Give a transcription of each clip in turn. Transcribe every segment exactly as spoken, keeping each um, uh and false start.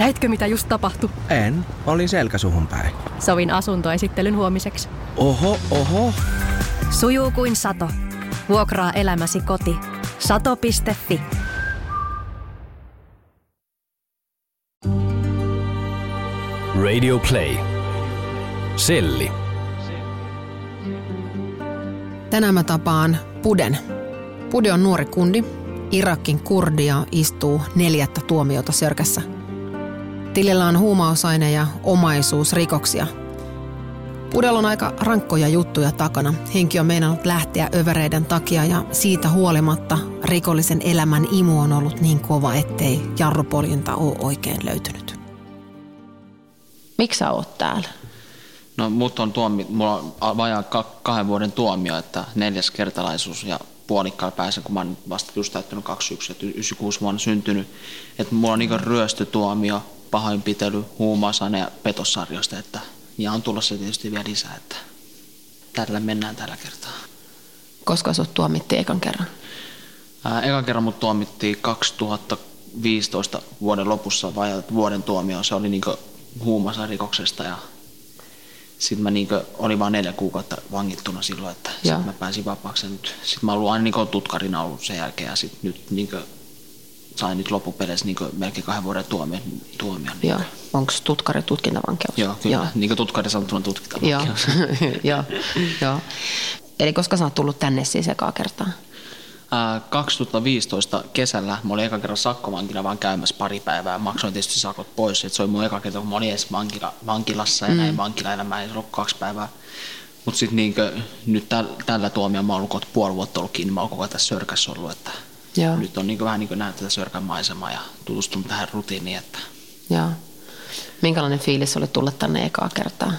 Näitkö mitä just tapahtui? En, olin selkäsuhun päin. Sovin asuntoesittelyn huomiseksi. Oho, oho. Sujuu kuin sato. Vuokraa elämäsi koti. sato piste fi. Radio Play. Selli. Tänään mä tapaan Puden. Pude on nuori kundi, Irakin kurdi ja istuu neljättä tuomiota Sörkässä. Tilillä on huumausaine- ja omaisuusrikoksia. Pudella on aika rankkoja juttuja takana. Henki on meinannut lähteä övereiden takia ja siitä huolimatta rikollisen elämän imu on ollut niin kova, ettei jarrupoljinta ole oikein löytynyt. Miksi sä oot täällä? No mut on tuomi, mulla on vajaa kahden vuoden tuomio, että neljäs kertalaisuus ja puolikkaalla pääsen, kun mä oon vasta just täyttänyt kaksikymmentäyksi, että yhdeksänkymmentäkuusi vuonna syntynyt. Että mulla on niinku ryöstötuomio, pahoinpitely, huumausaine ja petossarjoista, että ja on tulossa tietysti vielä lisää, että tällä mennään tällä kertaa. Koska sut tuomittiin ekan kerran? Ää, ekan kerran mut tuomittiin kaksituhattaviisitoista vuoden lopussa vajaa vuoden tuomio. Se oli niinku huumausainerikoksesta ja sitten mä niinku olin vaan neljä kuukautta vangittuna silloin, että sit mä pääsin vapaaksi. Sitten mä oon ollut aina niinku tutkarina ollut sen jälkeen ja sit nyt niinku sain nyt loppupeleissä niinku melkein kahden vuoden tuomion. tuomion Joo. Niinku. Onko tutkari tutkintavankeus? Joo, kyllä. Joo. Niin kuin tutkari sanottuna tutkintavankeus. Joo. Joo. Eli koska sä oot tullut tänne siis ekaa kertaa? Ää, kaksituhattaviisitoista kesällä mä olin eka kerran sakkovankina vaan käymässä pari päivää. Maksoin tietysti sakot pois. Et se oli mun eka kerta, kun mä olin edes vankila, vankilassa ja mm. näin vankilaelämää. Ei ollut kaksi päivää. Mutta sitten niinkö, nyt täl, tällä tuomiolla mä oon ollut puoli vuotta ollut kiinni. Mä oon koko ajan tässä Sörkässä ollut. Että Joo. Nyt on niinkö vähän niin nähnyt tätä Sörkän maisemaa ja tutustunut tähän rutiiniin. Että Joo. Minkälainen fiilis oli tulla tänne ekaa kertaa?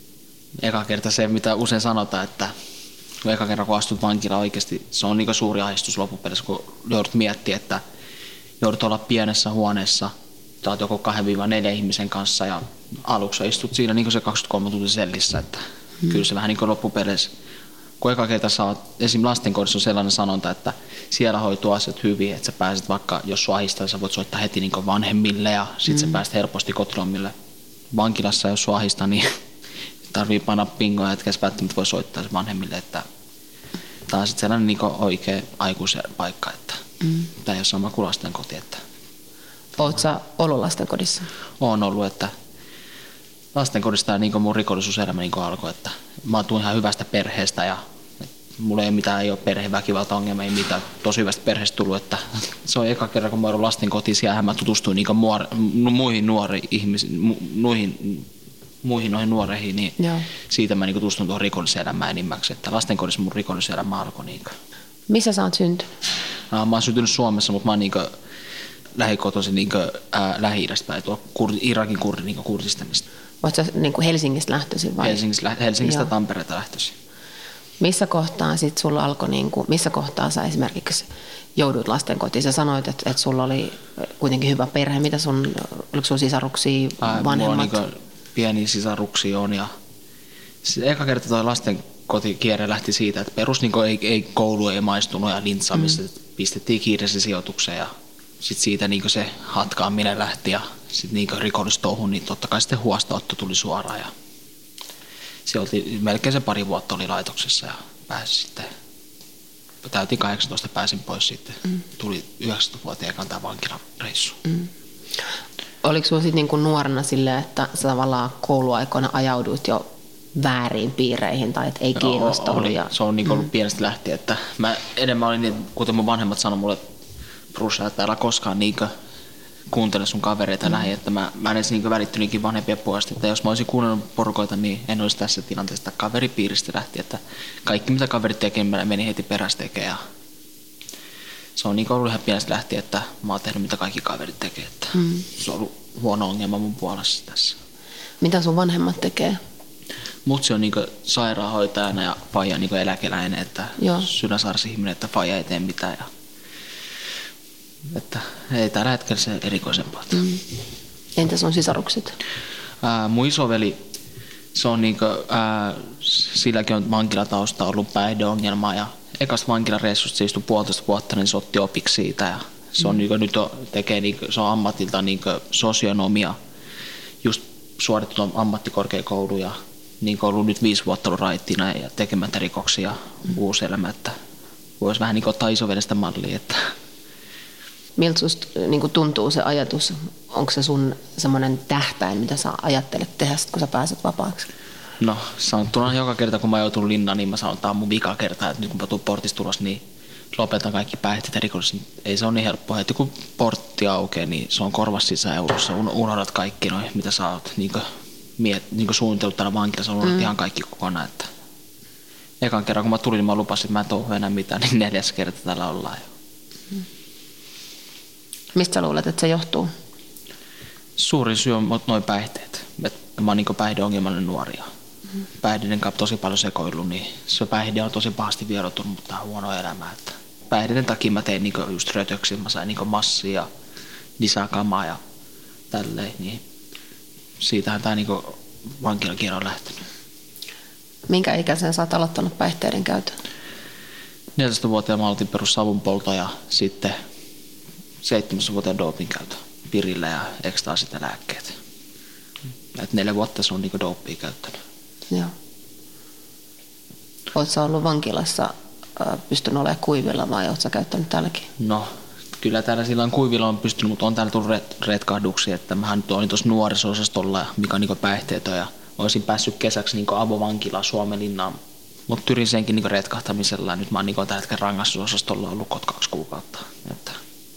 Eka kerta se, mitä usein sanotaan, että eka kerran kun astut vankilaan oikeasti, se on niin suuri ahdistus loppupeleissä, kun joudut miettimään, että joudut olla pienessä huoneessa, tai joko kahden neljän ihmisen kanssa ja aluksi istut siinä niin se kaksikymmentäkolme tuntia sellissä, että hmm. kyllä se vähän niin kuin loppupeleissä, kun eka kerta saat, esimerkiksi lastenkodissa on sellainen sanonta, että siellä hoituu asiat hyvin, että sä pääset vaikka, jos sua ahdistaa, sä voit soittaa heti niin vanhemmille ja sit hmm. sä pääset helposti kotilomille. Vankilassa, jos sua ahdistaa, niin tarvii panna pingoja, etkä välttämättä voi soittaa vanhemmille, että tämä on sitten sellainen niin oikea aikuisen paikka, että mm. tämä ei ole sama kuin lastenkoti. Että Oletko sä ollut lastenkodissa? Olen ollut, että lastenkodista niin mun rikollisuuselämä niin alkoi, että mä tuun ihan hyvästä perheestä ja mulla ei mitään, ei ole perheväkivaltaongelmia, ei mitään, tosi hyvästä perheestä tullut, että se on eka kerran, kun mä olen lastenkoti, siellä mä tutustuin niin muor, muihin nuoriin ihmisiin, mu, nuihin, muihin noihin nuoreihin, niin Joo. siitä mä niin tutustun tuohon rikolliselämään enimmäksi, että lastenkodissa mun rikolliselämä alkoi. Niin missä sä oot syntynyt? No, mä oon syntynyt Suomessa, mutta mä oon niin lähikotoisin niin Lähi-idästä päin, tuo kurdi, Irakin kurdi, niin Kurdistanista. Oot sä niin Helsingistä lähtöisin vai? Helsingistä, Helsingistä Tampereelta lähtöisin. Missä kohtaa sit sulla alkoi, niin kuin, missä kohtaa sä esimerkiksi joudut lastenkotiin? Sä sanoit, että, että sulla oli kuitenkin hyvä perhe. Mitä sun, oliko sulla sisaruksia, vanhemmat? Mulla on niin pieniä sisaruksia on ja eka kerta tuo lastenkotikierre lähti siitä, että perus niin ei, ei koulu ei maistunut ja lintsaamista, mm. pistettiin kiireisen sijoitukseen ja sitten siitä niin se hatkaaminen lähti ja sitten niin rikollistouhun, niin totta kai sitten huostaanotto tuli suoraan ja se oli, melkein se pari vuotta oli laitoksessa ja pääsi sitten, täytin kahdeksantoista, pääsin pois sitten, mm. tuli yhdeksäntoistavuotiaan kantaa vankilareissu. Mm. Oliko sinulla sitten niin nuorena silleen, että sä tavallaan kouluaikoina ajauduit jo väärin piireihin tai että ei kiinnostanut? No, ja se on niin ollut mm. pienestä lähtien, että mä enemmän olin niin, kuten mun vanhemmat sanoi mulle, Brussa, että älä koskaan niin kuuntele sun kavereita mm. lähi, että mä, mä en edes niin välittynytkin vanhempien puolesta, että jos mä olisin kuunnellut porukoita, niin en olisi tässä tilanteessa, että kaveripiiristä lähti, että kaikki mitä kaverit tekee, mä menin heti perässä tekemään. Se on niin ollut ihan pienestä lähtien, että mä oon tehnyt mitä kaikki kaverit tekee, että mm. se on ollut huono ongelma mun puolessa tässä. Mitä sun vanhemmat tekee? Mutsi on niin sairaanhoitajana ja faija niin eläkeläinen, että sydänsairausihminen, että faija ei tee mitään. Ja että ei tällä hetkellä se erikoisempaa. Mm. Entä sun sisarukset? Ää, mun isoveli, se on niinku, ää, silläkin on vankilatausta ollut päihdeongelmaa ja ekasta vankilareissusta se istui puolitoista vuotta, niin se otti opiksi siitä ja Se on, mm. niin nyt on, tekee, niin, se on ammatilta niin sosionomia, just suorittanut ammattikorkeakoulu ja niin ollut nyt viisi vuotta ollut raittina ja tekemättä rikoksia mm. uusi elämä, että voisi vähän niin ottaa isovedestä mallia. Että. Miltä susta niin tuntuu se ajatus? Onko se sun semmoinen tähtäin, mitä sä ajattelet tehdä, kun sä pääset vapaaksi? No sanottuna joka kerta, kun mä joutun linnaan, niin mä sanon, että tämä on mun vika kerta, että nyt kun mä tuun portista ulos, niin lopetan kaikki päihteet ja rikolliset. Ei se ole niin helppoa, että kun portti aukeaa, niin se on korvas sisään eurossa. Unohdat kaikki noin, mitä sä oot niin miet, niin suunnitellut täällä vankilassa, unohdat mm. ihan kaikki kokonaan. Että ekan kerran, kun mä tulin, niin mä lupasin, että mä en touhu enää mitään, niin neljäs kerta täällä ollaan jo. Mm. Mistä sä luulet, että se johtuu? Suurin syy on noin päihteet. Mä oon niin päihdeongelmallinen nuoria. Mm. Päihdeiden kanssa tosi paljon sekoillut, niin se päihde on tosi pahasti vierotunut, mutta on huono elämä. Että päihdeiden takia mä tein niin just rötöksiä, mä sain niin massia ja lisäkamaa ja tälleen. Niin siitähän tää niin vankilakierro on lähtenyt. Minkä ikäisen sä oot aloittanut päihteiden käytön? neljätoistavuotiaana mä aloitin perus savunpolto ja sitten seitsemäntoistavuotiaana doping käytö. Pirillä ja ekstaasit ja lääkkeet. Et neljä vuotta se on niinku dopia käyttänyt. Joo. Oot sä ollut vankilassa pystynyt olemaan kuivilla vai oot sä käyttänyt täälläkin? No, kyllä täällä silloin kuivilla on pystynyt, mutta on täällä tullut ret- retkahduksia. Että mähän olin tuossa nuoriso-osastolla, mikä on niinku päihteetön ja olisin päässyt kesäksi niinku avovankilaan Suomenlinnaan. Mutta tyrin senkin niinku retkahtamisella ja nyt mä oon niinku tällä hetkellä rangaistusosastolla ollut kaksi kuukautta. Että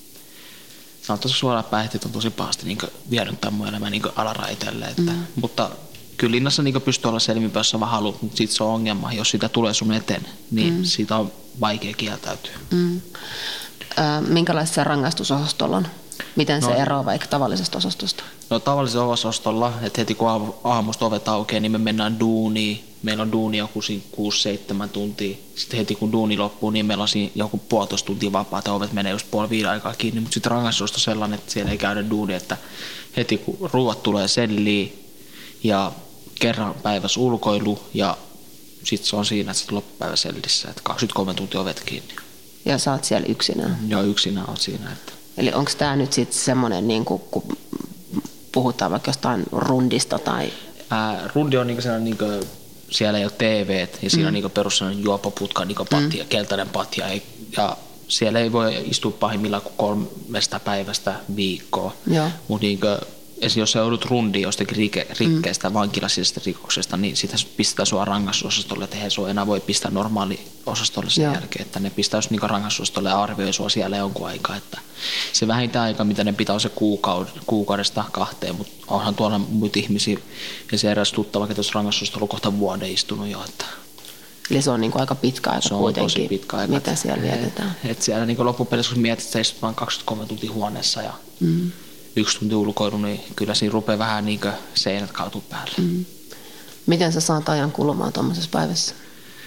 sanotaan suoraan päihteet on tosi pahasti niin vienyt tämän mun elämän niin alaraiteelle. Että, mm. Mutta kyllä linnassa niin pystyy olla selvinpäin, jos sä vaan haluat, mutta sitten se on ongelma. Jos sitä tulee sun eteen, niin mm. siitä on vaikea kieltäytyä. Mm. Äh, minkälaista rangaistusosastolla on? Miten no, se eroaa vaikka tavallisesta osastosta? No tavallisella osastolla, että heti kun aamusta ovet aukeaa, niin me mennään duuniin. Meillä on duuni joku kuusi seitsemän tuntia. Sitten heti kun duuni loppuu, niin meillä on siinä joku puolitoista tuntia vapaata. Ovet menee just puoli viiden aikaa kiinni. Mutta sitten rangaistus on sellainen, että siellä ei käydä duuni. Että heti kun ruuat tulee selliin ja kerran päivässä ulkoilu ja sitten se on siinä, että sitten loppupäivä sellissä. Että kaksikymmentäkolme tuntia ovet kiinni. Ja sä oot siellä yksinään? Joo, yksinään oot siinä. Että. Eli onko tämä nyt sitten semmoinen, niin kun puhutaan vaikka jostain rundista tai? Ää, rundi on niinku sellainen, niinku, siellä ei ole T V:t ja siinä mm. on niinku perus sellainen juopoputka, niinku patja, mm. keltainen patja ja siellä ei voi istua pahimmillaan kuin kolmesta päivästä viikkoa. Mutta niinku, jos sä joudut rundiin jostakin rike, rikkeestä, mm. vankilasisesta rikoksesta, niin sitä pistetään sua rangaistusosastolle, että he sua enää voi pistää normaali osastolle sen Joo. jälkeen, että ne pistää just niinku rangaistusosastolle ja arvioi sua siellä jonkun aikaa, että se vähintään aika, mitä ne pitää on se kuukaud- kuukaudesta kahteen, mutta onhan tuolla muita ihmisiä ja se eräs tuttava, että tuossa rangaistusosastolla on kohta vuoden istunut jo, että eli se on niinku aika pitkä aika se on kuitenkin, tosi pitkä aika, mitä siellä vietetään. Et, et siellä niinku loppupelissä, kun mietit, että sä istut vain kaksikymmentäkolme tuntia huoneessa ja mm. yksi tunti ulkoilu, niin kyllä siinä rupeaa vähän niin kuin seinät kaatuu päälle. Mm. Miten sä saat ajan kulumaan tuommoisessa päivässä?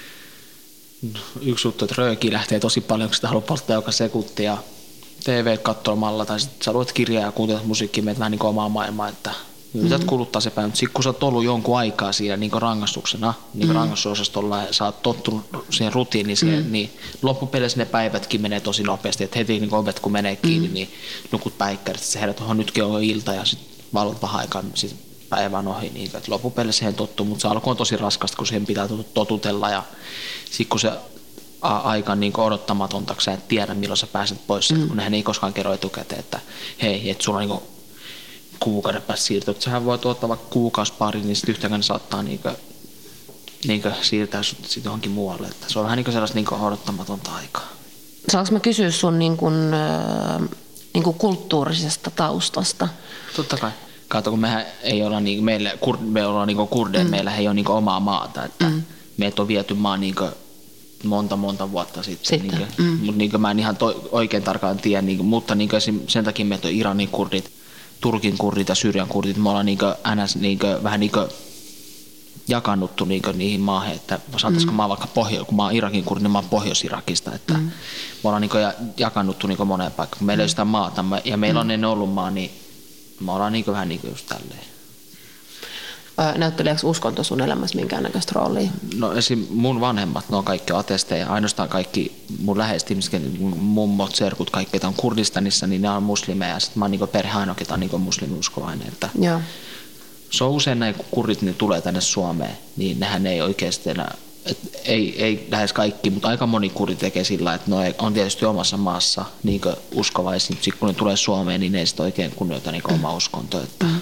Yksi juttu, että röökiä lähtee tosi paljon, kun sitä haluaa polttaa joka sekunti ja T V katsomalla tai sitten sä luet kirjaa ja kuuntelet musiikkia, meet vähän niin kuin omaa maailmaa, että yrität mm. kuluttaa se päivä. Mutta sitten kun sä oot ollut jonkun aikaa siinä niin kuin rangaistuksena, niin kuin mm. rangaistusosastolla ja sä oot tottunut siihen rutiiniin, mm. niin loppupeleissä ne päivätkin menee tosi nopeasti. Että heti niin ovet kun menee kiinni, mm. niin nukut päikkärit, sä herät, että nytkin on ilta ja sitten valot vähän aikaa, sitten päivä on ohi. Niin, että loppupeleissä siihen tottuu, mutta se alku on tosi raskasta, kun siihen pitää totutella ja sitten kun se aika niin odottamatonta, kun sä et tiedä milloin sä pääset pois, mm. kun nehän ei koskaan kerro etukäteen, että hei, että sulla on niin kuukauden päästä siirtyä. Sähän voit ottaa vaikka kuukausipari, niin sitten yhtäkään saattaa niinku, niinku siirtää sut sit johonkin muualle. Että se on vähän niinku sellaista niinku odottamatonta aikaa. Saanko mä kysyä sun niinku, äh, niinku kulttuurisesta taustasta? Totta kai. Kato, kun mehän ei olla niinku, meillä, kur, me ollaan niinku kurdeja, mm. meillä ei ole niinku omaa maata. Että mm. meitä on viety maan niinku monta monta vuotta sitten. sitten. Niinku, mm. Mutta niinku mä en ihan to, oikein tarkkaan tiedä, niinku, mutta niinku sen takia meitä on Iranin kurdit, Turkin kurdit ja Syyrian kurdit, me ollaan niinku ns, niinku, vähän niinku jakannuttu niinku niihin maahan, että sanotaanko mm. mä vaikka pohjo, kun mä oon Irakin kurdi, niin mä oon Pohjois-Irakista, että mm. me ollaan niinku jakannuttu niinku moneen paikkaan, kun meillä mm. ei sitä maata ja meillä mm. on ennen ollut maa, niin me ollaan niinku vähän niinku just tälleen. Näytteleekö uskonto sun elämässä minkäännäköistä roolia? No esim. Mun vanhemmat, ne on kaikki ateisteja. Ainoastaan kaikki mun läheiset ihmiset, mummot, serkut, kaikki, jotka on Kurdistanissa, niin ne on muslimeja. Sitten mä oon niin perhe ainoa, ketä on niin muslimiuskovainen. Että Joo. Se on usein näin, kun kurdit ne tulee tänne Suomeen, niin nehän ei oikeasti enää, ei, ei lähes kaikki, mutta aika moni kurdi tekee sillä, että ne on tietysti omassa maassa niin uskovaisia, mutta sitten kun ne tulee Suomeen, niin ne ei sitten oikein kunnioita niin omaa uskontoa. Että mm.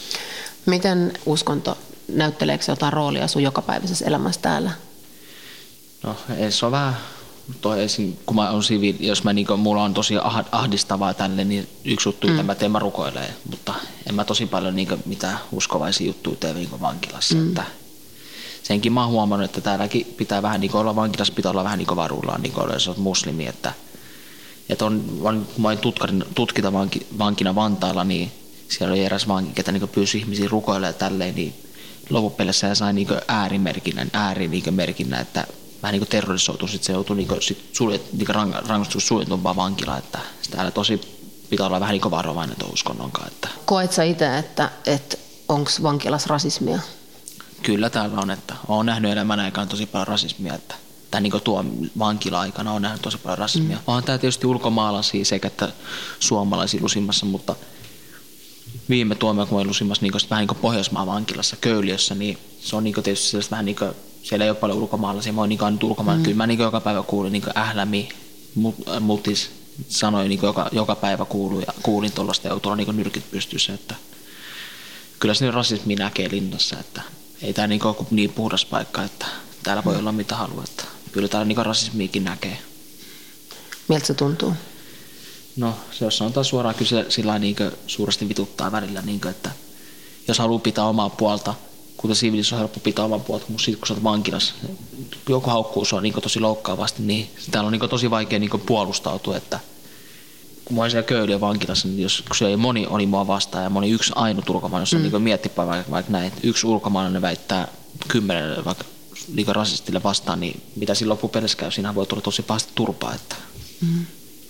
Miten uskonto, näytteleekö se jotain roolia sun jokapäiväisessä elämässä täällä? No se on vähän, toi esim, kun mä on siviili, jos mä, niin kuin, mulla on tosi ahdistavaa tälle, niin yksi juttu, mm. mitä mä teen, mä rukoilen, mutta en mä tosi paljon niin kuin, mitään uskovaisia juttuja tee niin vankilassa. Mm. Että senkin mä oon huomannut, että täälläkin pitää vähän niin kuin olla vankilassa, pitää olla vähän niin kuin varullaan, niin kuin jos olet muslimi. Että, että on, kun mä olin tutkita vanki, vankina Vantaalla, niin siellä oli eräs vanki, ketä niin pyysi ihmisiä rukoilemaan tälleen, niin loppupeleissä hän sai niin äärimerkinnän, äärimerkinnän, että vähän niin terrorisoitu, sitten se joutui niin sit suljet, niin rangaistus suljetumpaan vankilaan, että täällä tosi pitää olla vähän niin varovainen tuon uskonnonkaan. Että koet sä itse, että, että onko vankilassa rasismia? Kyllä täällä on, että olen nähnyt elämän aikaan tosi paljon rasismia, että tämän niin tuo vankila-aikana olen nähnyt tosi paljon rasismia. Mm. Onhan täällä tietysti ulkomaalaisia sekä että suomalaisia lusimassa, mutta viime tuomio, kun olin lusimassa niin vähän niin Pohjoismaan vankilassa Köyliössä, niin se on niin tietysti sellaista vähän niin kuin, siellä ei ole paljon ulkomaalaisia, mä oon niin nyt ulkomaalaisia. Mm. Kyllä mä niin joka päivä kuulin niin ählämi, mutis sanoi niin joka, joka päivä kuulin, ja kuulin tuollaista ja tuolla niin nyrkit pystyssä, että kyllä se rasismi näkee linnassa, että ei tää niin ole niin puhdas paikka, että täällä voi olla mitä haluaa, että kyllä täällä niin rasismiikin näkee. Miltä se tuntuu? No, se jos sanotaan suoraan, kyllä se sillä niin suuresti vituttaa välillä, niin kuin, että jos haluaa pitää omaa puolta, kuten siviilissä on helppo pitää omaa puolta, mutta sitten kun sä oot vankilassa, joku haukkuu se on niin tosi loukkaavasti, niin täällä on niin tosi vaikea niin puolustautua, että kun mä olin siellä Köyliön vankilassa, niin jos kun siellä moni oli mua vastaan ja moni yksi ainut ulkomaalainen, jos on mm. niin miettipä vaikka, vaikka näin, että yksi ulkomaalainen väittää kymmenen vaikka niin rasistille vastaan, niin mitä siinä loppupelissä käy, siinä voi tulla tosi pahasti turpaa, että mm.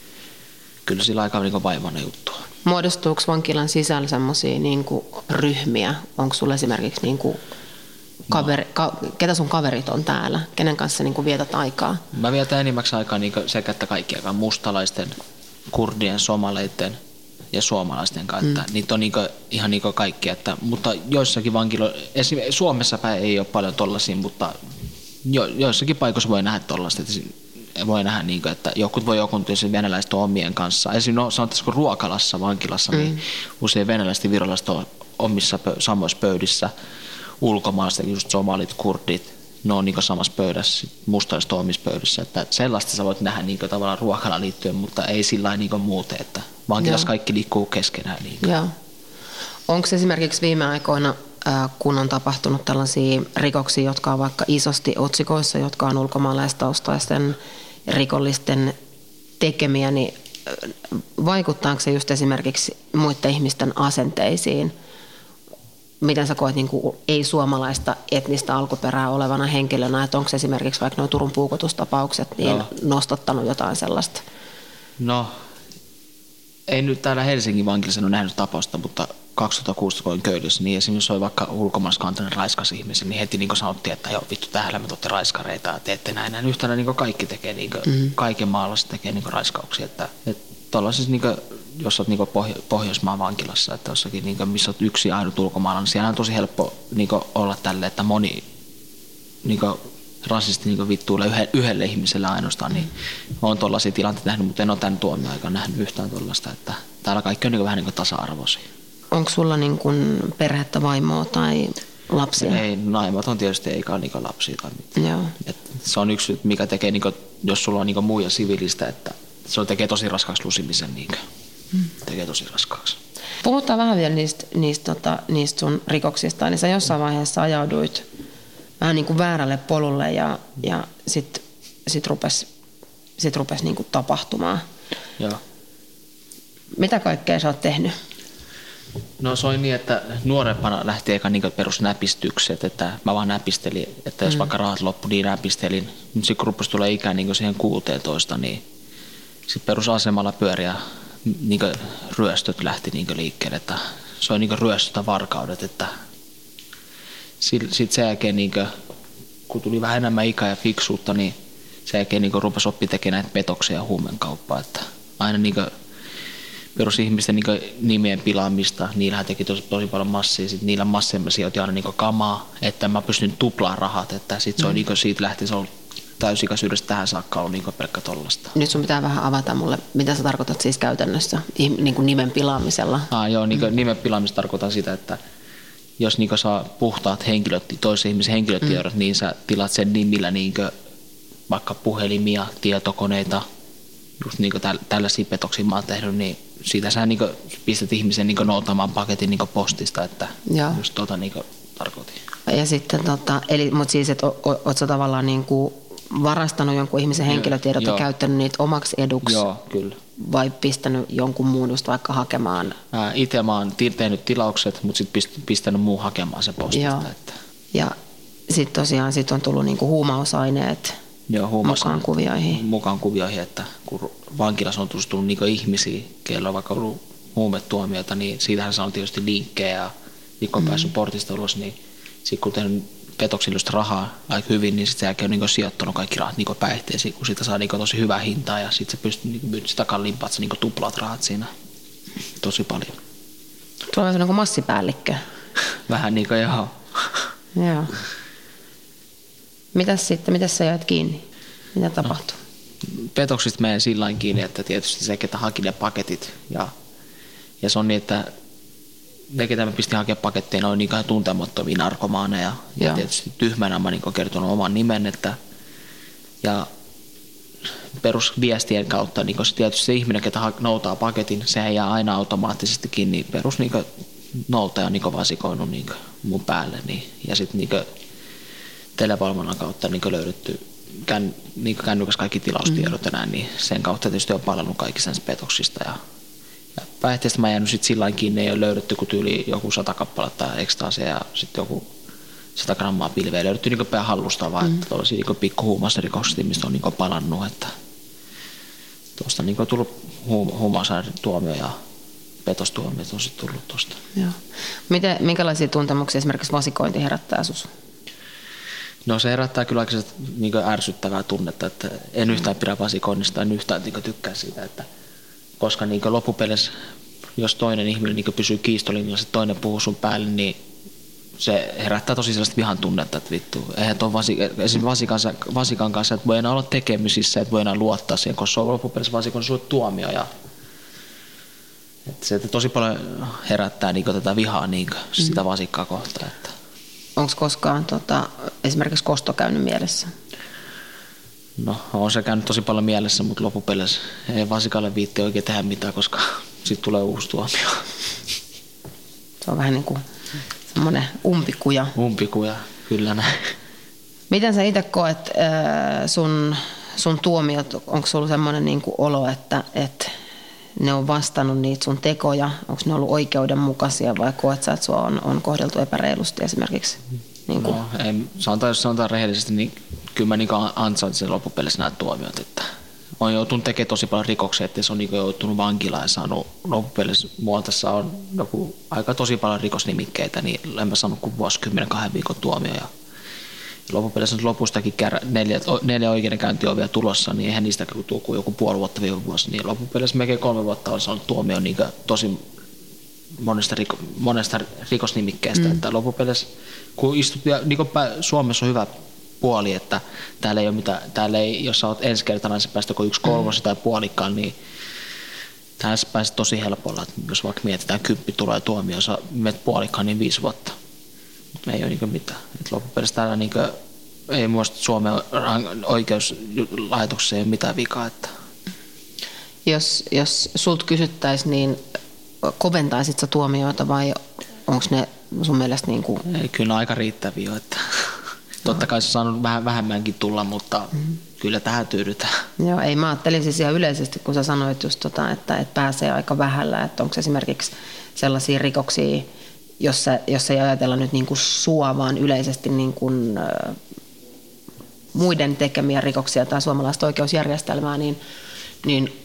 kyllä sillä aika niin vaivainen juttu. Muodostuuko vankilan sisällä semmoisia niin ryhmiä? Onko sulla esimerkiksi niin kuin kaveri, no. ka, ketä sun kaverit on täällä? Kenen kanssa niin kuin vietät aikaa? Mä vietän enimmäksi aikaa niin sekä että kaikki aikaa mustalaisten, kurdien, somaleiden ja suomalaisten kanssa. Mm. Niitä on niin ihan niin kaikki, että, mutta joissakin vankiloissa, esimerkiksi Suomessa päin ei ole paljon tollaisia, mutta jo, joissakin paikoissa voi nähdä tollaista. Voi nähdä, niin kuin, että jotkut voi joku venäläiset on omien kanssa. Esimerkiksi no, sanotaan, ruokalassa, vankilassa, mm. niin usein venäläiset ja virolaiset on omissa pö- samoissa pöydissä. Ulkomaalaiset, just somalit, kurdit, ne on niin samassa pöydässä, mustalaiset on omissa pöydissä. Että sellaista sä voit nähdä niin kuin, tavallaan ruokalaan liittyen, mutta ei sillä niin muuten, että vankilassa Joo. kaikki liikkuu keskenään. Niin Joo. Onko esimerkiksi viime aikoina, kun on tapahtunut tällaisia rikoksia, jotka on vaikka isosti otsikoissa, jotka on ulkomaalaistaustaisten rikollisten tekemiä, niin vaikuttaako se just esimerkiksi muiden ihmisten asenteisiin? Miten sä koet niin kuin ei-suomalaista etnistä alkuperää olevana henkilönä, että onko esimerkiksi vaikka nuo Turun puukotustapaukset niin no. nostattanut jotain sellaista? No, ei nyt täällä Helsingin vankilassa ole nähnyt tapausta, mutta kaksituhattakuusitoista kun olin Köyliössä, niin esimerkiksi oli vaikka ulkomaalaiskantainen raiskas ihmisiä, niin heti niin sanottiin, että joo vittu täällä me tuotte raiskareita, teette näin. näin. Yhtään niin kaikki tekee, niin mm-hmm. kaiken maalaiset tekee niin raiskauksia. Että, että tuollaisissa, niin jos olet niin Pohjo- Pohjoismaan vankilassa, että jossakin, niin missä olet yksi ainut ulkomaalainen, niin siellä on tosi helppo niin olla tälle, että moni niin rasisti niin vittuille yhdelle ihmiselle ainoastaan, niin olen tuollaisia tilanteita nähnyt, mutta en ole tämän tuomion aikana nähnyt yhtään tuollaista, että täällä kaikki on niin vähän niin tasa-arvoisia. Onko sulla niin kuin perhettä, vaimoa tai lapsia? Ei, naimat on tietysti eikä ole niin lapsia tai mitään. Joo. Et se on yksi, mikä tekee, niin kuin, jos sulla on niin muija siviilistä, että se tekee tosi raskaaksi lusimisen, niin hmm. tekee tosi raskaaksi. Puhutaan vähän vielä niistä, niistä, tota, niistä sun rikoksista, niin sä jossain vaiheessa ajauduit vähän niin kuin väärälle polulle ja, ja sitten sit rupesi sit rupes niin kuin tapahtumaan. Joo. Mitä kaikkea sä oot tehnyt? No se oli niin, että nuorempana lähti eka niin perusnäpistykset, että mä vaan näpistelin, että jos mm. vaikka rahat loppu, niin näpistelin. Nyt sitten kun rupesi tulla ikään niin siihen kuusitoista, niin sitten perusasemalla pyöriä niin ryöstöt lähti niin liikkeelle, että se oli niin ryöstötä varkaudet, että sitten sen jälkeen, niin kuin, kun tuli vähän enemmän ikää ja fiksuutta, niin sen jälkeen niin rupesi oppi tekemään näitä petoksia ja huumeenkauppaa. Että aina niin kuin, perusihmisten niin kuin, nimien pilaamista, niillähän teki tosi, tosi paljon massia. Sitten niillä masseilla sijoitin aina niin kuin, kamaa, että mä pystyn tuplaa rahat. Että sitten se on, mm. niin kuin, siitä lähtien se on täysikäisyydestä tähän saakka ollut niin kuin, pelkkä tollasta. Nyt sun pitää vähän avata mulle, mitä sä tarkoitat siis käytännössä niin kuin nimen pilaamisella? Ah, joo, niin kuin, mm. nimen pilaamista tarkoitan sitä, että jos niin saa puhtaat henkilöt, toisen ihmisen henkilötiedot, mm. niin sä tilaat sen nimillä niin vaikka puhelimia, tietokoneita, just niin täl, tällaisia petoksia mä oon tehnyt, niin siitä sä niin pistät ihmisen niin noutamaan paketin niin postista, että Joo. just tota niin tarkoitin. Ja sitten, tota, eli, mutta siis, että oot sä tavallaan niin kuin varastanut jonkun ihmisen henkilötiedot ja käyttänyt niitä omaksi eduksi? Joo, kyllä. Vai pistänyt jonkun muun just vaikka hakemaan? Ää, itse mä oon tehnyt tilaukset, mutta sitten pistänyt muun hakemaan sen postista. Että. Ja sitten tosiaan sit on tullut niinku huumausaineet Joo, mukaan kuvioihin. Mukaan kuvioihin, että kun vankilassa on tullut niinku ihmisiä, keillä on vaikka ollut huumetuomioita, niin siitähän saa tietysti linkkejä ja kun on mm. päässyt portista ulos, niin sitten kun tehnyt petoksillista rahaa aika hyvin, niin sitten sen jälkeen on niin sijoittanut kaikki rahat niin päihteisiin, kun siitä saa niin tosi hyvää hintaa ja sitten se pystyy niin myymään sitä kalliimpaa, että sä niin tuplaat rahat siinä tosi paljon. Tuo on niin massipäällikkö. Vähän niin kuin joo. Joo. Mitäs sitten, mitäs sä jäät kiinni? Mitä tapahtui? No, petoksista menen sillä lailla kiinni, että tietysti se, ketä haki ne paketit ja, ja se on niin, että ne, ketä mä pistin hakemaan paketteja, on niin tuntemattomia narkomaaneja. Ja, ja tietysti tyhmänä mä niin kertonut oman nimen. Että, ja perusviestien kautta niin se tietysti se ihminen, ketä noutaa paketin, sehän jää aina automaattisesti kiinni. Perus niin noutaja on niin vasikoinut niin mun päälle. Niin, ja sitten niin televalvonnan kautta niin löydetty kän, niin kännykäs kaikki tilaustiedot mm. ja näin, niin sen kautta tietysti on palannut kaikki sen petoksista. Ja, Ja päihteistä mä en jäänyt sitten sillä lailla kiinni, ei ole löydetty kuin tyyli joku sata kappaletta ekstaasia ja sitten joku sata grammaa pilveä. Löydetty niin pää hallusta vaan, mm. että tuollaisia niin pikkuhuumausrikoksia, mistä on niin palannut. Että tuosta niin on tullut huumausainituomio ja petostuomiot on sitten tullut tuosta. Miten, minkälaisia tuntemuksia esimerkiksi vasikointi herättää sus? No se herättää kyllä aika niin ärsyttävää tunnetta, että en yhtään pidä vasikoinnista, en yhtään niin tykkää siitä, että koska niin loppupeleissä, jos toinen ihminen niin pysyy kiistolinjalla, se toinen puhuu sun päälle, niin se herättää tosi sellaista vihan tunnetta, että vittu, eihän tuon vasi, vasikan, vasikan kanssa, että voi enää olla tekemisissä, että voi enää luottaa siihen, koska se on loppupeleissä vasikon sulle tuomio. Ja, että se että tosi paljon herättää niin tätä vihaa niin sitä vasikkaa kohtaan. Että. Onko koskaan tota, esimerkiksi kosto käynyt mielessä? No, on se käynyt tosi paljon mielessä, mutta loppupeleissä ei vasikalle viitti oikein tehdä mitään, koska sitten tulee uusi tuomio. Se on vähän niin kuin semmoinen umpikuja. Umpikuja, kyllä näin. Miten sä itse koet sun, sun tuomiot? Onko sulla semmoinen niin kuin olo, että, että ne on vastannut niitä sun tekoja? Onko ne ollut oikeudenmukaisia vai koet sä, että sua on, on kohdeltu epäreilusti esimerkiksi? Niin kuin? No, ei, sanotaan, jos sanotaan rehellisesti, niin kyllä mä niin ansaitsin loppupelissä nämä tuomiot. Että olen joutunut tekemään tosi paljon rikoksia, että se on niin joutunut vankilaan ja saanut loppupelissä. Mulla tässä on joku, aika tosi paljon rikosnimikkeitä, niin en mä saanut kuin vuosikymmenen kahden viikon tuomio. Ja loppupelissä lopustakin neljä, neljä oikeudenkäyntiä on vielä tulossa, niin eihän niistä tule kuin joku puoli vuotta viime vuosi. Niin loppupelissä melkein kolme vuotta on saanut tuomio niin tosi monesta, riko, monesta rikosnimikkeestä. Mm. Että loppupelissä, kun istut, ja niin Suomessa on hyvä puoli, että täällä ei ole mitään, täällä ei, jos sä oot ensikertalainen, sä päästä joko yksi kolmosi tai puolikkaan, niin täällä sä pääset tosi helpolla. Että jos vaikka mietitään kymppi tulee tuomio, jos sä menet puolikkaan, niin viisi vuotta. Ei ole niin mitään. Et loppupeleissä täällä niin kuin, ei muista Suomen oikeuslaitoksessa ei ole mitään vikaa. Että. Jos, jos sulta kysyttäisiin, niin koventaisit sä tuomioita vai onko ne sun mielestä niin kuin? Ei, kyllä aika riittäviä. Että. Totta kai se on saanut vähän vähemmänkin tulla, mutta mm. kyllä tähän tyydytään. Joo, ei mä ajattelin siis ihan yleisesti, kun sä sanoit just tota, että, että pääsee aika vähällä, että onko esimerkiksi sellaisia rikoksia, jos, sä, jos ei ajatella nyt niin kuin sua, vaan yleisesti niin kuin, äh, muiden tekemiä rikoksia tai suomalaista oikeusjärjestelmää, niin, niin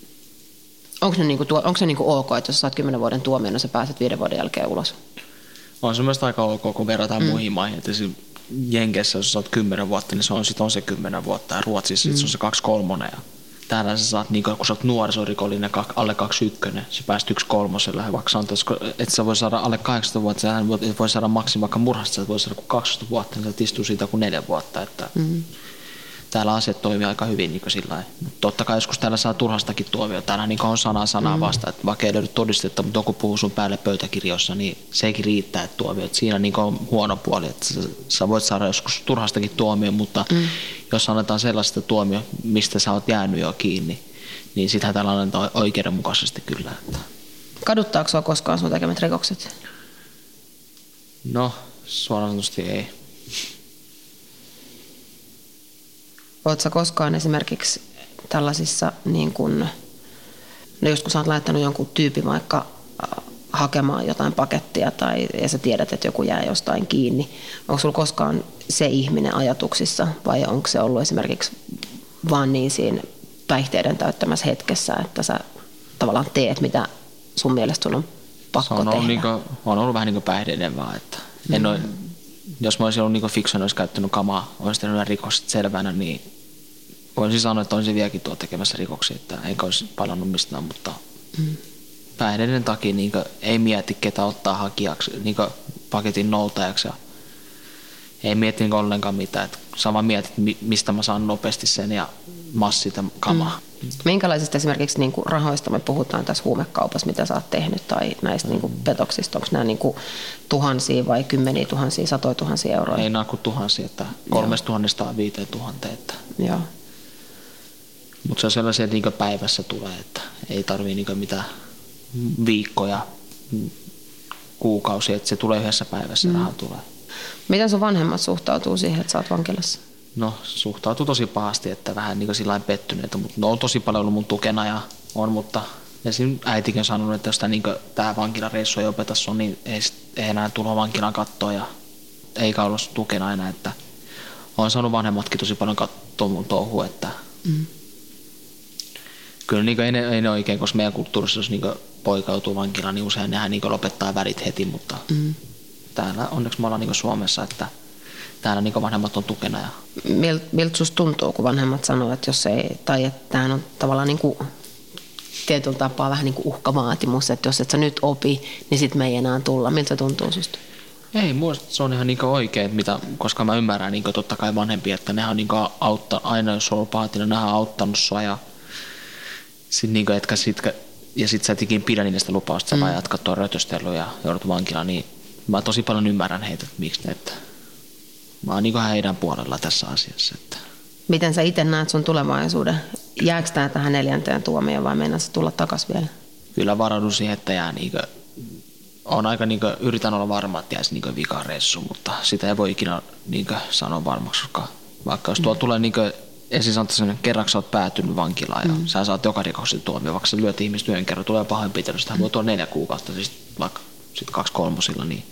onko se, niin kuin, onko se niin kuin ok, että jos saat kymmenen vuoden tuomion, niin sä pääset viiden vuoden jälkeen ulos? On se myös aika ok, kun verrataan mm. muihin maihin. Että Jenkeissä, jos sä oot kymmenen vuotta, niin se on sit on se kymmenen vuotta. Ja Ruotsissa mm. se on se kaksi kolmonen. Ja täällä sä saat, niin kun sä oot nuorisorikollinen alle kaksi ykkönen, sä pääst yksi kolmoselle. Vaikka sanotaan, että sä voi saada alle kahdeksantoista vuotta, sä voi saada maksin vaikka murhasta, sä voi saada kuin kaksitoista vuotta, niin sä istuu siitä kuin neljä vuotta. Että mm. täällä asiat toimii aika hyvin niin sillä lailla. Totta kai joskus täällä saa turhastakin tuomioon. Täällä niin on sanaa sanaa mm. vasta, että vaikka ei löydy todistetta, mutta joku puhuu sun päälle pöytäkirjoissa, niin sekin riittää, että tuomio. Siinä niin on huono puoli, että sä, sä voit saada joskus turhastakin tuomioon, mutta mm. jos annetaan sellaista tuomio, mistä sä oot jäänyt jo kiinni, niin sitähän täällä annetaan oikeudenmukaisesti kyllä. Kaduttaako sua koskaan sun tekemät rikokset? No, suoraan sanotusti ei. Oletko sä koskaan esimerkiksi tällaisissa, niin kun, no joskus sä oot laittanut jonkun tyypin vaikka hakemaan jotain pakettia tai, ja sä tiedät, että joku jää jostain kiinni. Onko sulla koskaan se ihminen ajatuksissa vai onko se ollut esimerkiksi vaan niin siinä päihteiden täyttämässä hetkessä, että sä tavallaan teet, mitä sun mielestä sun on pakko se on tehdä? Niin kuin, on ollut vähän niin kuin päihteiden vaan, että en mm. ole, jos mä olisin ollut niin fiksu, en olisi käyttänyt kamaa, olisin tehnyt rikokset selvänä, niin voisin sanoa, että olisin vieläkin tuo tekemässä rikoksia, että eikä olisi palannut mistään, mutta mm. päihteiden takia niin ei mieti, ketä ottaa hakijaksi, niin paketin noutajaksi ja ei mieti niin ollenkaan mitään. Että sama mietit, mistä mä saan nopeasti sen ja massita kamaa. Mm. Minkälaisista esimerkiksi niin kuin rahoista me puhutaan tässä huumekaupassa, mitä sä oot tehnyt, tai näistä mm. niin kuin petoksista? Onko nämä niin kuin tuhansia vai kymmeniä tuhansia, satoja tuhansia euroa? Ei nämä kuin tuhansia, että kolmesta tuhannesta viiteen tuhanteen. Joo. Mutta se on sellaisia, että niin päivässä tulee, että ei tarvii niin mitään viikkoja, kuukausia, että se tulee yhdessä päivässä mm. raha tulee. Miten sun vanhemmat suhtautuu siihen, että sä oot vankilassa? No suhtautuu tosi pahasti, että vähän niin sillain pettyneitä, mutta ne on tosi paljon ollut mun tukena ja on, mutta esim. Äitikin on sanonut, että jos niin tämä vankilareissu ei opeta sun, niin ei, ei enää tulla vankilaan kattoa ja eikä ollut tukena enää, että olen saanut vanhemmatkin tosi paljon katsoa mun touhua, että mm. kyllä niin ei, ne, ei ne oikein, koska meidän kulttuurissa, jos niin poika joutuu vankilaan, niin usein nehän niin lopettaa värit heti, mutta mm. täällä onneksi me ollaan niin Suomessa, että täällä niin vanhemmat on tukena. Ja Mil, miltä susta tuntuu, kun vanhemmat sanoo, että jos ei, tai että tämähän on tavallaan niin kuin tietyllä tapaa vähän niin kuin uhkavaatimus, että jos et sä nyt opi, niin sit me ei enää tulla. Miltä se tuntuu susta? Ei, muista se on ihan niin oikein, mitä, koska mä ymmärrän niin totta kai vanhempia, että nehän on niin auttanut, aina jos on ollut paatina, nehän on auttanut sua ja sit niin etkä sit, ja sit sä et ikin pidä niistä lupausta, mm. vaan jatkat tuon rötöstelyä ja joudut vankilaan, niin mä tosi paljon ymmärrän heitä, että miksi ne, että mä oon niin heidän puolella tässä asiassa. Että. Miten sä itse näet sun tulevaisuuden? Jääkö tää tähän neljänteen tuomioon vai mennään sä tulla takas vielä? Kyllä varaudun siihen, että jää niin kuin, on aika niin kuin, yritän olla varma, että jäisi niin vikareissu, mutta sitä ei voi ikinä niin kuin, sanoa varmaksi, koska vaikka jos tuolla mm. tulee niin kuin, ensin sanotaan, että kerraksi sä oot päätynyt vankilaan ja mm. sä saat joka rikoksen tuomio, vaikka sä lyöt ihmiset yhden kerran, tulee pahoinpitelystä, mm. voi tuoda neljä kuukautta, siis vaikka sit kaksi kolmosilla, niin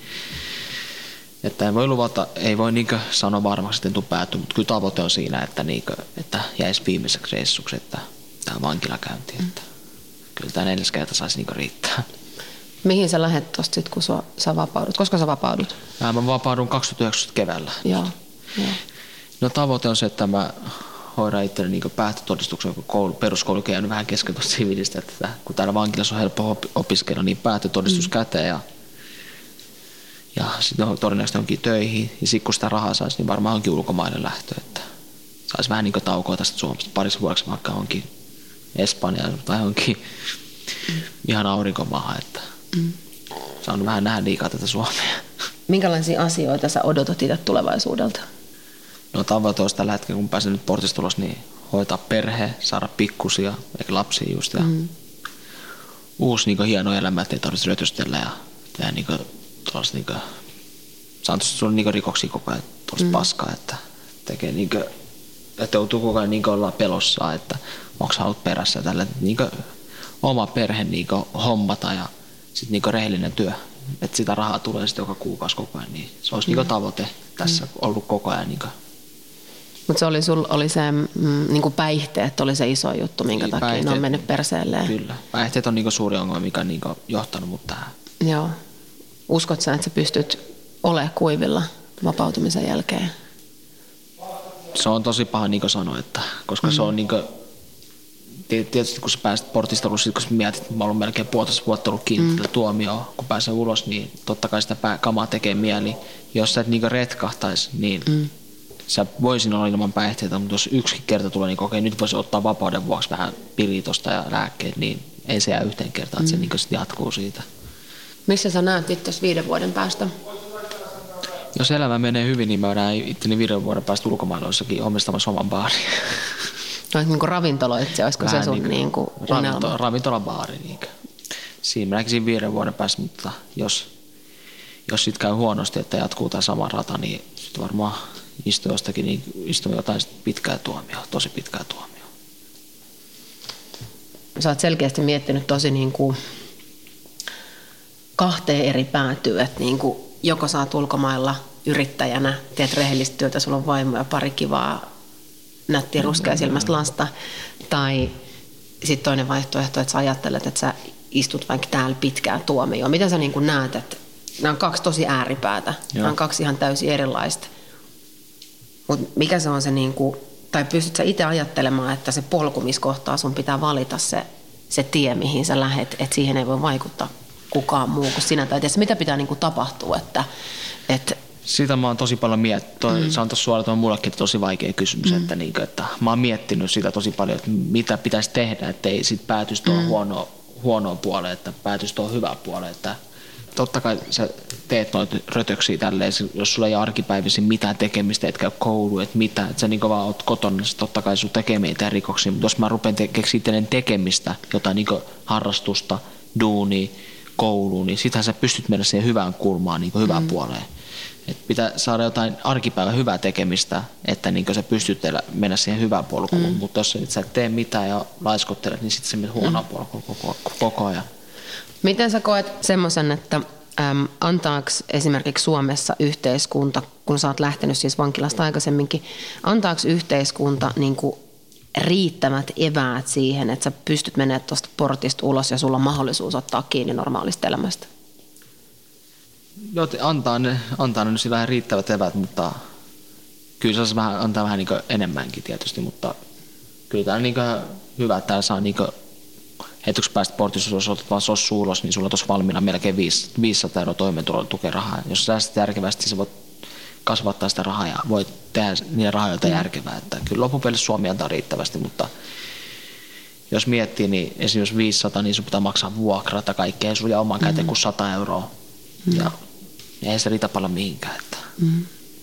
että ei voi luvata, ei voi niinkö sanoa varmaksi, että en tule päätyä, mutta kyllä tavoite on siinä, että, niinkö, että jäisi viimeiseksi reissuksi, että tämä vankilakäynti, että kyllä tämä neljäs kerta saisi niinkö riittää. Mihin sä lähdet tosta sit, kun sua, sä vapaudut? Koska sä vapaudut? Mä, mä vapaudun kaksituhattayhdeksäntoista keväällä. Joo. Joo. No tavoite on se, että mä hoidan itselleni niin päättötodistuksen, kun koulu, peruskoulu on jäänyt vähän kesken tuosta siviilistä, että kun täällä vankilassa on helppo opiskella, niin päättötodistus mm. käteen ja Ja sitten todennäköisesti onkin töihin. Ja sitten kun sitä rahaa saisi, niin varmaan onkin ulkomaille lähtö. Että saisi vähän niin kuin taukoa tästä Suomesta parissa vuodeksi, vaikka onkin Espanja tai onkin mm. ihan aurinkomaahan. Että mm. saanut vähän nähdä liikaa tätä Suomea. Minkälaisia asioita sä odotat itse tulevaisuudelta? No tavoite olisi tällä hetkellä, kun pääsen nyt portista ulos, niin hoitaa perhe, saada pikkusia, eikä lapsia just. Ja mm. uusi niin kuin hieno elämä, ettei tarvitse rötystellä ja tehdä niin kuin tuollaista niinku, sanotaan, että sulla on niinku rikoksia koko ajan tuollaista mm. paskaa, että tekee niinku, että joutuu koko ajan niinku olla pelossaan, että onko sä ollut perässä tällä, niinku oma perhe niinku hommata ja sitten niinku rehellinen työ, että sitä rahaa tulee sitten joka kuukausi koko ajan, niin se olisi mm. niinku tavoite tässä mm. ollut koko ajan. Niinku. Mutta se oli, sul, oli se mm, niinku päihteet, oli se iso juttu, minkä niin, takia päihteet, ne on mennyt perseelleen. Kyllä, päihteet on niinku suuri ongelma, mikä on niinku johtanut mut tähän. Joo. Uskot sä, että sä pystyt olemaan kuivilla vapautumisen jälkeen? Se on tosi paha, niin kuin sanoin, että koska mm. se on niin kuin, tietysti kun sä pääset portista ulos, kun sä mietit, että mä oon melkein puolitoista vuotta ollut kiinni mm. tuomioon, kun pääsen ulos, niin totta kai sitä kamaa tekee mieli. Jos sä et niin retkahtaisi, niin mm. sä voisin olla ilman päihteitä, mutta jos yksikin kerta tulee, niin okei, nyt voisi ottaa vapauden vuoksi vähän piritosta ja lääkkeet, niin ei se jää yhteen kertaan, että mm. se niin sit jatkuu siitä. Missä sä näet itse viiden vuoden päästä? Jos elämä menee hyvin, niin mä näen itteni viiden vuoden päästä ulkomailla jossakin omistamassa oman baarin. No, niin kuin ravintoloitsija, olisiko vähän se sun niin niin kuin ravinto, ravintolabaari. Niin siinä mä näkisin viiden vuoden päästä, mutta jos, jos sit käy huonosti, että jatkuu tämä sama rata, niin sitten varmaan istuu jostakin, niin istuu jotain pitkää tuomioa, tosi pitkää tuomioa. Sä oot selkeästi miettinyt tosi niin kuin kahteen eri päätyä, että niin kuin joko sä oot ulkomailla yrittäjänä, teet rehellistä työtä, sulla on vaimo ja pari kivaa nättiä ruskeasilmäistä lasta, tai sitten toinen vaihtoehto, että sä ajattelet, että sä istut vaikka täällä pitkään tuomioon. Miten sä niin kuin näet, että nämä on kaksi tosi ääripäätä, Joo. nämä on kaksi ihan täysin erilaista. Mutta mikä se on se, niin kuin, tai pystyt sä itse ajattelemaan, että se polkumiskohtaa sun pitää valita se, se tie, mihin sä lähet, että siihen ei voi vaikuttaa kukaan muu kuin sinä. Tai mitä pitää niin kuin tapahtua, että... että sitä mä oon tosi paljon miettinyt. Mm. Se on tuossa suoraan mullekin tosi vaikea kysymys, mm. että, niin kuin, että mä oon miettinyt sitä tosi paljon, että mitä pitäisi tehdä, ettei sit päätyisi tuohon mm. huonoon, huonoon puoleen, että päätyisi tuohon hyvään puoleen. Että totta kai sä teet noita rötöksiä tälleen, jos sulla ei arkipäivisin mitään tekemistä, etkä koulu, että mitä, että sä niin vaan oot kotona, niin totta kai sun tekee meitä rikoksia, mutta jos mä rupean te- keksiä tekemistä, jotain niin harrastusta, duunia, kouluun, niin sitähän sä pystyt mennä siihen hyvään kulmaan, niin hyvään mm. puoleen. Et pitää saada jotain arkipäivän hyvää tekemistä, että niin sä pystyt mennä siihen hyvään polkuun, mm. mutta jos sä et tee mitään ja laiskottelet, niin sitten sä menet huonoa mm. polkuun koko, koko ajan. Miten sä koet semmoisen, että äm, antaako esimerkiksi Suomessa yhteiskunta, kun sä oot lähtenyt siis vankilasta aikaisemminkin, antaako yhteiskunta niin kuin riittävät eväät siihen, että sä pystyt menemään tuosta portista ulos ja sulla on mahdollisuus ottaa kiinni normaalista elämästä? Joo, antaa ne, antaa ne nyt vähän riittävät eväät, mutta kyllä se vähän, antaa vähän niin enemmänkin tietysti, mutta kyllä tämä on niin hyvä, että täällä saa niin heti kun päästä portissa, jos otat vaan sossu ulos, niin sulla on tuossa valmiina melkein viisisataa euroa toimeentulotukerahaa. Jos säästät järkevästi, niin sä voit kasvattaa sitä rahaa ja voit tehdä niitä rahoja järkevää. Että kyllä loppupelissä Suomi antaa riittävästi, mutta jos miettii, niin esimerkiksi viisisataa, niin sun pitää maksaa vuokraa tai kaikkea, ei sulla jää oman käteen kuin sata euroa. Mm. Ja ei se riitä paljon mihinkään. Että. Mm.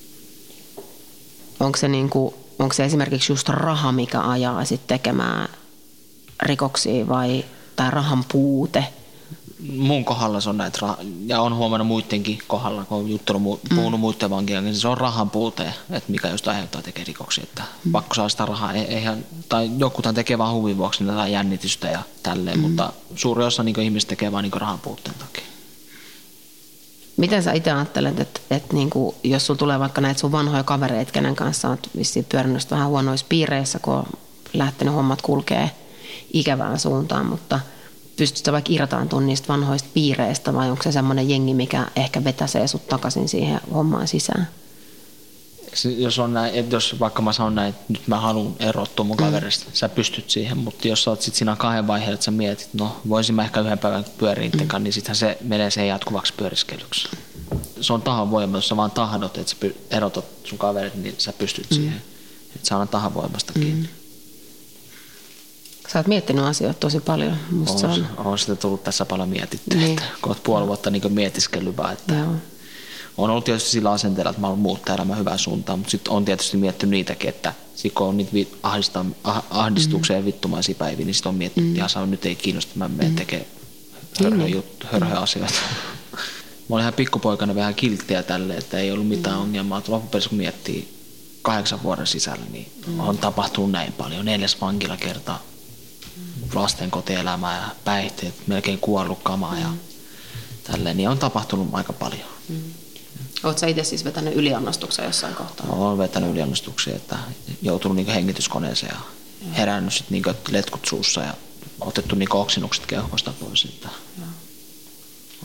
Onko se, niinku, onko se esimerkiksi just raha, mikä ajaa sit tekemään rikoksia vai tai rahan puute? Mun kohdalla se on näitä, ja on huomannut muidenkin kohdalla, kun on juttellut, puhunut mm. muiden vankien, niin se on rahan puute, että mikä just aiheuttaa tekee rikoksia. Että mm. pakko saa sitä rahaa, eihän, tai jokutan tekee vaan huvin vuoksi tai jännitystä ja tälleen, mm. mutta suuri osa niin ihmistä tekee vaan niin rahan puutteen takia. Miten sä itse ajattelet, että, että niin kuin, jos sulla tulee vaikka näitä sun vanhoja kavereita, kenen kanssa olet vissiin pyörinyt vähän huonoissa piireissä, kun on lähtenyt hommat kulkee ikävään suuntaan, mutta pystytkö vaikka irtaantumaan niistä vanhoista piireistä vai onko se semmoinen jengi, mikä ehkä vetäsee sut takaisin siihen hommaan sisään? Jos, on näin, että jos vaikka mä sanon näin, että nyt mä haluan erottua mun kaverista, mm. sä pystyt siihen, mutta jos sä oot sit siinä kahden vaiheen, että sä mietit, no voisin mä ehkä yhden päivän pyöriä mm. niin sittenhän se menee siihen jatkuvaksi pyöriskelyksi. Se on tahan voima, jos sä vaan tahdot, että sä erotat sun kaverit, niin sä pystyt mm. siihen. Että sä annat tahan voimasta kiinni. Mm. Sä oot miettinyt asioita tosi paljon. On, se on... on sitä tullut tässä paljon mietittyä, niin. Että kun oot puoli vuotta niin mietiskellyt vaan, että Joo. on ollut tietysti sillä asenteella, että mä haluan muuttaa elämän hyvään suuntaan, mutta sitten on tietysti miettinyt niitäkin, että kun on niitä ahdistuksia ja vittumaisia päiviä, niin sitten on miettinyt, että mm. ihan nyt ei kiinnosta, mä menen mm. tekemään hörhöjä mm. asioita. Mä olin ihan pikkupoikana vähän kilttiä tälle, että ei ollut mitään mm. ongelmaa. Loppupeleissä kun miettii kahdeksan vuoden sisällä, niin mm. on tapahtunut näin paljon. Neljäs vankila kertaa lasten kotielämää ja päihteet, melkein kuollut kamaa ja tälleen, niin on tapahtunut aika paljon. Mm. Oletko sä itse siis vetänyt yliannostuksia jossain kohtaa? Olen vetänyt yliannostuksia, että joutunut niin hengityskoneeseen ja mm. herännyt sit niin letkut suussa ja otettu niin oksennukset keuhkosta pois. Että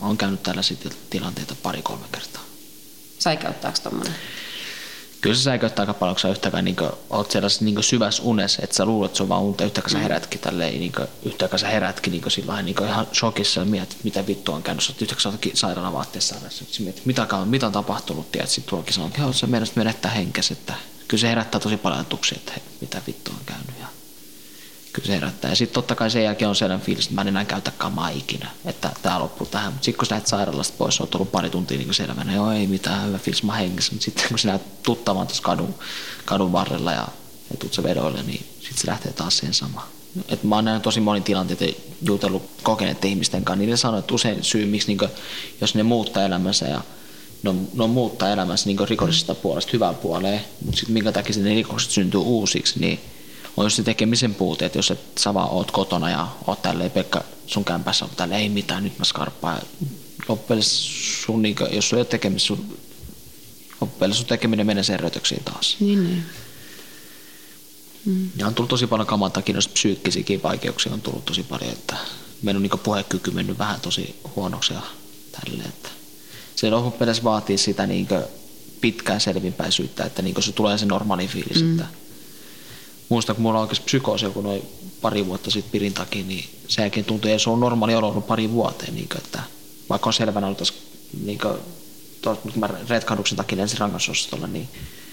olen käynyt tällaisia tilanteita pari-kolme kertaa. Säikäyttääkö tommonen? Kyllä se säikäyttää aika paljon, kun sä yhtäkään niin oot sellaisessa niin syvässä unessa, että sä luulet, että se on vaan unta, yhtäkään sä herätkin tälleen, niin yhtäkään sä herätkin niin sillä niin ihan shokissa ja mietit, mitä vittua on käynyt. Sä oot yhtäkään sä ootkin sairaalavaatteessa sairaassa. Sä mietit, mitä on, mitä on tapahtunut, tiedät, sitten tuollakin sanoo, että sä meidät menettää henkes, että kyllä se herättää tosi paljon ajatuksia, että hei, mitä vittua on käynyt. Ja kyllä se herättää. Ja sitten totta kai sen jälkeen on sellainen fiilis, että mä en enää käytä kamaa ikinä, että tää loppuu tähän. Mutta sitten kun sä lähdet sairaalasta pois, oot ollut pari tuntia niin selvänä, joo ei mitään, hyvä fiilis, mä hengissä. Mutta sitten kun sä näet tuttavan tuossa kadun, kadun varrella ja, ja tuut sä vedoille, niin sitten se lähtee taas siihen samaan. Et mä oon nähnyt tosi monin tilanteita jutellut kokeneiden ihmisten kanssa, niin ne sanoo, että usein syy, miksi niin kuin, jos ne muuttaa elämänsä ja no, no muuttaa elämänsä niin rikollisesta puolesta hyvään puoleen, mutta sitten minkä takia ne rikokset syntyy uusiksi, niin on just se tekemisen puute, että jos et sä vaan oot kotona ja oot tälleen Pekka sun kämpässä, mutta tälleen ei mitään, nyt mä skarppaan. Loppujen sun, niin jos sulla ei ole tekemistä, sun, loppujen sun tekeminen menee sen rötöksiin taas. Niin, niin. Mm. Ja on tullut tosi paljon kaman takia, noista psyykkisiäkin vaikeuksia on tullut tosi paljon, että meidän on niin puhekyky mennyt vähän tosi huonoksi ja tälleen, että se loppujen vaatii sitä niin pitkään selvinpäisyyttä, että niin se tulee se normaali fiilis, mm. että muistan, kun mulla on oikeasti psykoosi joku noin pari vuotta sitten pirin takia, niin sen jälkeen tuntui, että se on normaali olo ollut pari vuoteen. Niin kuin, että vaikka on selvänä ollut tässä, niin kuin, tos, kun mä retkahduksen takia lensin rangaistusosastolla, niin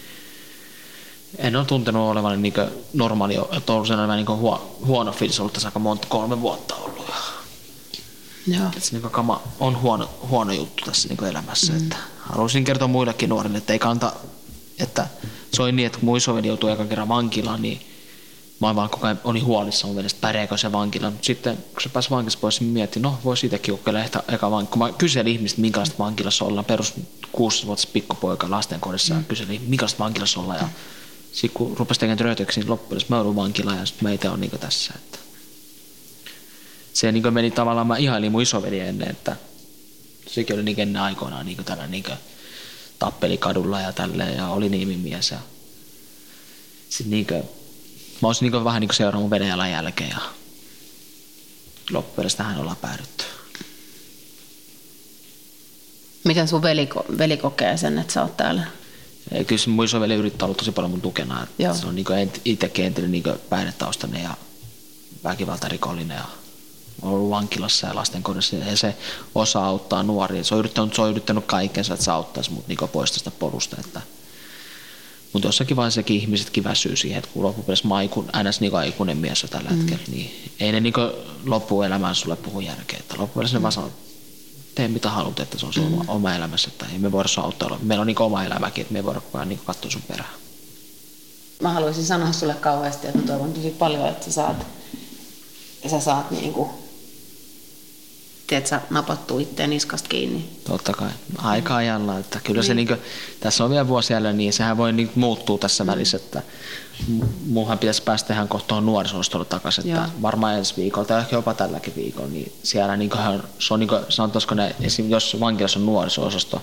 en ole tuntenut olevan niin normaali, että on ollut sellainen niin huo, huono fiilis ollut tässä aika monta, kolme vuotta ollut. Joo. Että se niin kama on huono, huono juttu tässä niin elämässä. Mm. Että haluaisin kertoa muillekin nuorille, että ei kannata, että se oli niin, että kun mun isoveli joutui ekan kerran vankilaan, niin mä vaan koko ajan olin huolissaan mun mielestä, pärjääkö se vankila. Mutta sitten kun se pääsi vankilassa pois, niin mietin, no voisi itsekin kokeilla ehkä eka vankila. Kun mä kyselin ihmistä, minkälaista vankilassa ollaan, perus kuusivuotias pikkupoika lastenkodissa, mm. ja kyselin, minkälaista vankilassa ollaan. Ja sitten kun rupesi tekemään röytöksiä, niin loppujen mä joudun vankilaan ja sitten mä itse olen niin tässä. Että se niin meni tavallaan, mä ihailin mun isoveli ennen, että sekin oli niin ennen aikoinaan niin tällainen niin tappeli kadulla ja tälleen ja oli niimimies. Ja sitten niin kuin, mä olisin niin vähän niin seurannut mun vedenjalan jälkeen ja loppujen tähän ollaan päädytty. Miten sun veli, veli kokee sen, että sä oot täällä? Kyllä mun isoveli yrittää olla tosi paljon mun tukena. Se on niin itsekin entinen niin päihdetaustainen ja väkivaltarikollinen ja on ollut vankilassa ja lastenkodissa ja se osaa auttaa nuoria. Se on yrittänyt, se on yrittänyt kaikensa, että se auttaisi mut niin pois tästä polusta. Että mutta jossakin vaiheessa ihmisetkin väsyy siihen, että kun loppupeleissä mä oon ns. Niin aikuinen mies jo tällä hetkellä, mm. niin ei ne niin loppuelämään sulle puhu järkeä. Loppupeleissä mm. ne vaan sanoo, tee mitä haluat, että se on sun mm. oma, oma elämässä. Että ei me voida sua auttaa. Meillä on niin oma elämäkin, että me ei voida koko ajan niin katsoa sun perään. Mä haluaisin sanoa sulle kauheasti, että mä toivon tosi paljon, että sä saat, sä saat niinku, tiedät sä, napattua itteen niskasta kiinni. Totta kai. Aika ajalla. Että kyllä niin. Se, niin kuin, tässä on vielä vuosi jäljellä, niin sehän voi niin muuttua tässä mm. välissä. Että muuhan pitäisi päästä ihan kohtaan nuoriso-ostolle takaisin. Että varmaan ensi viikolla tai ehkä jopa tälläkin viikolla. Niin siellä niin kuin, se on niin kuin, sanotaanko ne, jos vankilassa on nuoriso-osasto,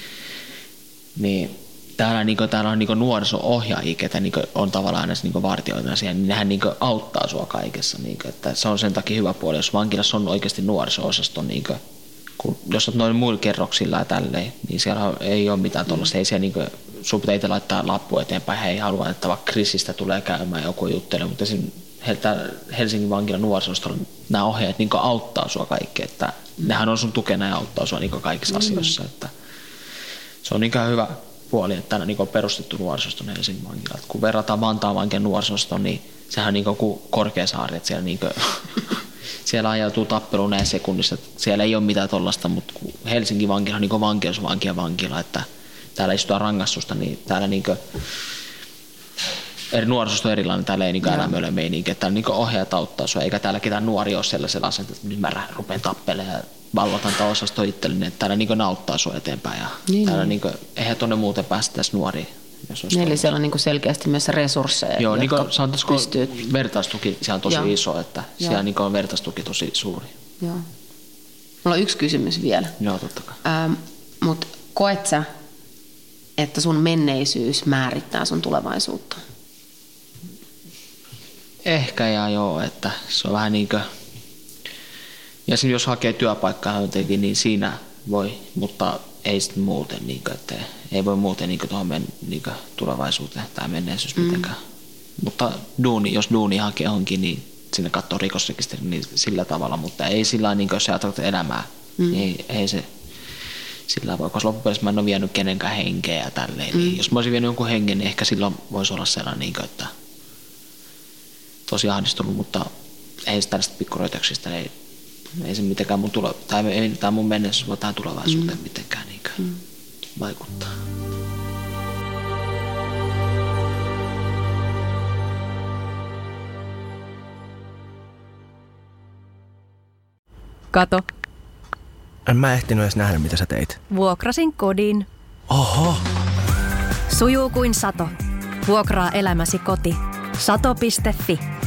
niin täällä, niin kuin, täällä on niin nuoriso-ohjaajia, ketä niin on tavallaan näissä niin vartijoita siellä, niin nehän niin auttaa sua kaikessa. Niin kuin, että se on sen takia hyvä puoli, jos vankilassa on oikeasti nuoriso-osasto, niin kuin, kun, jos olet noin muilla kerroksilla ja tälleen, niin siellä ei ole mitään tuollaista. Mm. Ei siellä, niin kuin, sun pitää itse laittaa lappu eteenpäin, hei halua, että vaikka Krisistä tulee käymään joku juttele, mutta Helsingin vankilan nuoriso-osastolla nämä ohjaajat niin auttaa sua kaikkea, että mm. nehän on sun tukena ja auttaa sua niin kaikissa mm. asioissa. Että se on niin hyvä puoli, että tänään niin on perustettu nuorisoston Helsingin vankila. Kun verrataan Vantaan vankilan nuorisoston, niin sehän on niin kuin Korkeasaari, että siellä, niin kuin, siellä ajautuu tappeluun näin sekunnissa. Siellä ei ole mitään tollasta, mutta Helsingin vankila on niin vankeusvankien vankila, että täällä istutaan rangaistusta, niin täällä niin kuin, eri nuorisosto on erilainen, täällä ei niin älämöille meininki, että täällä niin ohjaajat auttaa sua, eikä täällä ketään nuori ole sellaisella asenteella, että nyt mä rupean tappelemaan ja valvotan tämä osasto itselleni, että täällä niin nauttaa sua eteenpäin. Ja niin, täällä niin kuin, eihän tuonne muuten päästä tässä nuoria. Eli siellä on niin selkeästi myös resursseja, joo, jotka niin sanotaanko pystyy... vertaistuki siellä on tosi joo. iso, että joo. siellä niin on vertaistuki tosi suuri. Joo. Mulla on yksi kysymys vielä. Joo, totta kai. Ähm, Mutta koet sä, että sun menneisyys määrittää sun tulevaisuutta? Ehkä ja joo, että se on vähän niin kuin, Ja jos hakee työpaikkaa jotenkin, niin siinä voi, mutta ei sitten muuten, niin kuin, että ei voi muuten niin kuin tuohon men, niin kuin tulevaisuuteen tai menneisyys mm. mitenkään. Mutta duuni, jos duuni hakee johonkin, niin sinne katsoo rikosrekisteri niin sillä tavalla, mutta ei sillä niin kuin, jos sä ajattelet elämää, mm. niin ei, ei se sillä voi, koska loppupeleissä mä en ole vienyt kenenkään henkeä ja tälleen. Mm. Niin jos mä olisin vienyt jonkun hengen, niin ehkä silloin voisi olla sellainen, niin kuin, että tosi ahdistunut, mutta ei se tällaista pikkuröytäyksistä, ei, ei se mitenkään mun, tule, tai ei tämä mun menneisyys voi tähän tulevaisuuteen mm. mitenkään niin mm. vaikuttaa. Kato, En mä ehtinyt edes nähdä, mitä sä teit. vuokrasin kodin. Oho! Sujuu kuin sato. Vuokraa elämäsi koti. sato piste fi.